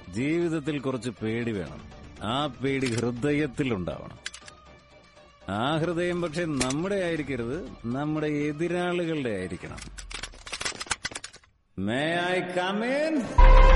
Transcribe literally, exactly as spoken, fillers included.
ജീവിതത്തിൽ കുറച്ച് പേടി വേണം. ആ പേടി ഹൃദയത്തിൽ ഉണ്ടാവണം. ആ ഹൃദയം പക്ഷെ നമ്മുടെ ആയിരിക്കരുത്, നമ്മുടെ എതിരാളികളുടെ ആയിരിക്കണം. May I come in?